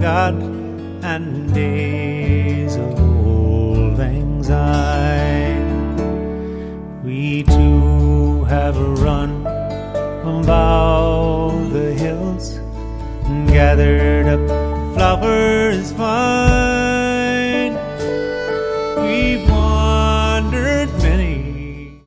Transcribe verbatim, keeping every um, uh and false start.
forgot, and days of old lang syne. We two have run about the hills and gathered up flowers fine.